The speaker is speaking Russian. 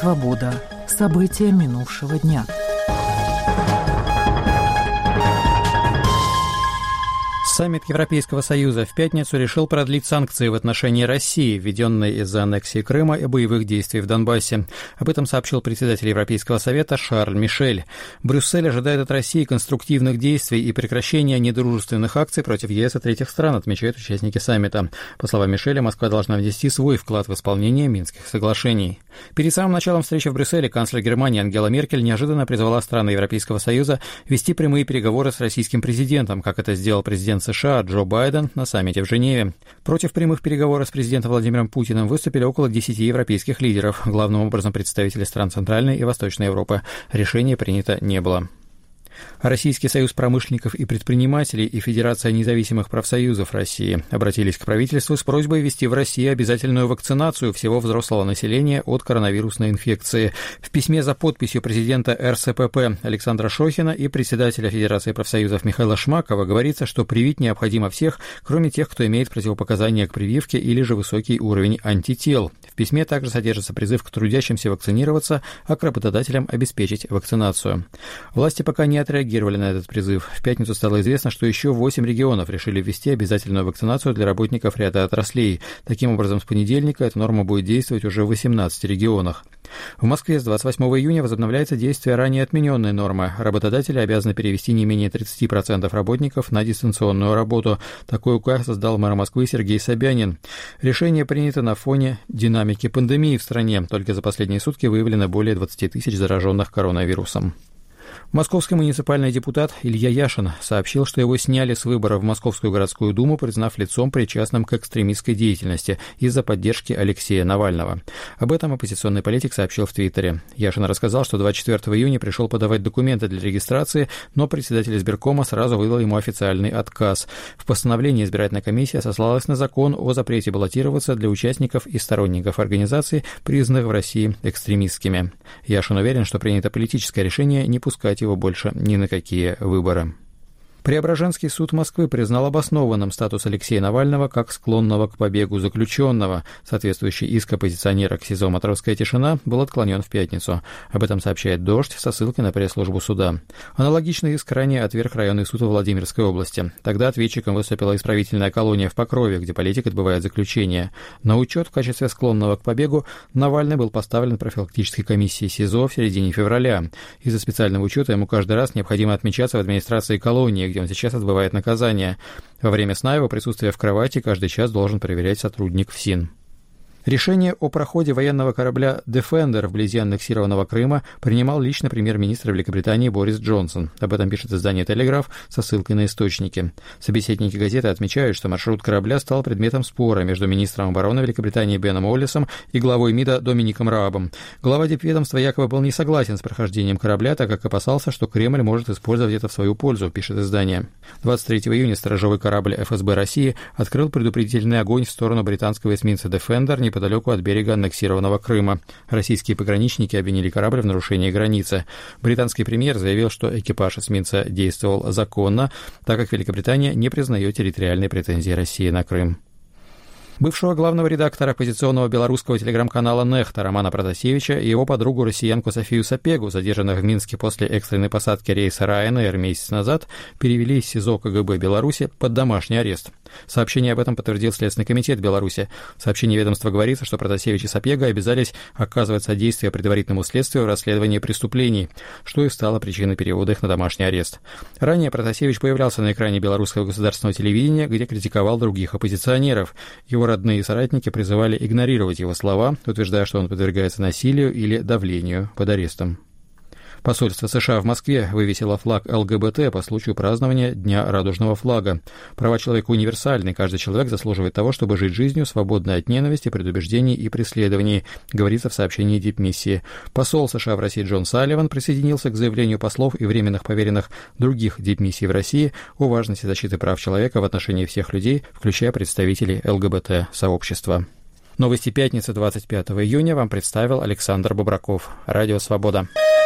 Свобода. События минувшего дня. Саммит Европейского Союза в пятницу решил продлить санкции в отношении России, введенные из-за аннексии Крыма и боевых действий в Донбассе. Об этом сообщил председатель Европейского Совета Шарль Мишель. Брюссель ожидает от России конструктивных действий и прекращения недружественных акций против ЕС и третьих стран, отмечают участники саммита. По словам Мишеля, Москва должна внести свой вклад в исполнение Минских соглашений. Перед самым началом встречи в Брюсселе канцлер Германии Ангела Меркель неожиданно призвала страны Европейского Союза вести прямые переговоры с российским президентом, как это сделал президент США Джо Байден на саммите в Женеве. Против прямых переговоров с президентом Владимиром Путиным выступили около 10 европейских лидеров, главным образом представители стран Центральной и Восточной Европы. Решения принято не было. Российский союз промышленников и предпринимателей и Федерация независимых профсоюзов России обратились к правительству с просьбой ввести в России обязательную вакцинацию всего взрослого населения от коронавирусной инфекции. В письме за подписью президента РСПП Александра Шохина и председателя Федерации профсоюзов Михаила Шмакова говорится, что привить необходимо всех, кроме тех, кто имеет противопоказания к прививке или же высокий уровень антител. В письме также содержится призыв к трудящимся вакцинироваться, а к работодателям обеспечить вакцинацию. Власти пока не отреагировали на этот призыв. В пятницу стало известно, что еще 8 регионов решили ввести обязательную вакцинацию для работников ряда отраслей. Таким образом, с понедельника эта норма будет действовать уже в 18 регионах. В Москве с 28 июня возобновляется действие ранее отмененной нормы. Работодатели обязаны перевести не менее 30% работников на дистанционную работу. Такой указ издал мэр Москвы Сергей Собянин. Решение принято на фоне динамики пандемии в стране. Только за последние сутки выявлено более 20 тысяч зараженных коронавирусом. Московский муниципальный депутат Илья Яшин сообщил, что его сняли с выбора в Московскую городскую думу, признав лицом, причастным к экстремистской деятельности из-за поддержки Алексея Навального. Об этом оппозиционный политик сообщил в Твиттере. Яшин рассказал, что 24 июня пришел подавать документы для регистрации, но председатель избиркома сразу выдал ему официальный отказ. В постановлении избирательная комиссия сослалась на закон о запрете баллотироваться для участников и сторонников организаций, признанных в России экстремистскими. Яшин уверен, что принято политическое решение не пускать его больше ни на какие выборы. Преображенский суд Москвы признал обоснованным статус Алексея Навального как склонного к побегу заключенного. Соответствующий иск оппозиционера к СИЗО «Матросская тишина» был отклонен в пятницу. Об этом сообщает «Дождь» со ссылкой на пресс-службу суда. Аналогичный иск ранее отверг районный суд в Владимирской области. Тогда ответчиком выступила исправительная колония в Покрове, где политик отбывает заключение. На учет в качестве склонного к побегу Навальный был поставлен профилактической комиссией СИЗО в середине февраля. Из-за специального учета ему каждый раз необходимо отмечаться в администрации колонии, где он сейчас отбывает наказание. Во время сна его присутствие в кровати каждый час должен проверять сотрудник ФСИН. Решение о проходе военного корабля «Дефендер» вблизи аннексированного Крыма принимал лично премьер-министр Великобритании Борис Джонсон. Об этом пишет издание «Телеграф» со ссылкой на источники. Собеседники газеты отмечают, что маршрут корабля стал предметом спора между министром обороны Великобритании Беном Уоллесом и главой МИДа Домиником Раабом. Глава дипведомства якобы был не согласен с прохождением корабля, так как опасался, что Кремль может использовать это в свою пользу, пишет издание. 23 июня сторожевой корабль ФСБ России открыл предупредительный огонь в сторону британского эсминца «Дефендер» неподалеку от берега аннексированного Крыма. Российские пограничники обвинили корабль в нарушении границы. Британский премьер заявил, что экипаж эсминца действовал законно, так как Великобритания не признает территориальные претензии России на Крым. Бывшего главного редактора оппозиционного белорусского телеграм-канала «Нехта» Романа Протасевича и его подругу россиянку Софию Сапегу, задержанных в Минске после экстренной посадки рейса Ryanair месяц назад, перевели из СИЗО КГБ Беларуси под домашний арест. Сообщение об этом подтвердил Следственный комитет Беларуси. В сообщении ведомства говорится, что Протасевич и Сапега обязались оказывать содействие предварительному следствию в расследовании преступлений, что и стало причиной перевода их на домашний арест. Ранее Протасевич появлялся на экране белорусского государственного телевидения, где критиковал других оппозиционеров. Его родные и соратники призывали игнорировать его слова, утверждая, что он подвергается насилию или давлению под арестом. Посольство США в Москве вывесило флаг ЛГБТ по случаю празднования Дня радужного флага. Права человека универсальны, каждый человек заслуживает того, чтобы жить жизнью, свободной от ненависти, предубеждений и преследований, говорится в сообщении дипмиссии. Посол США в России Джон Салливан присоединился к заявлению послов и временных поверенных других дипмиссий в России о важности защиты прав человека в отношении всех людей, включая представителей ЛГБТ-сообщества. Новости пятницы, 25 июня, вам представил Александр Бобраков. Радио «Свобода».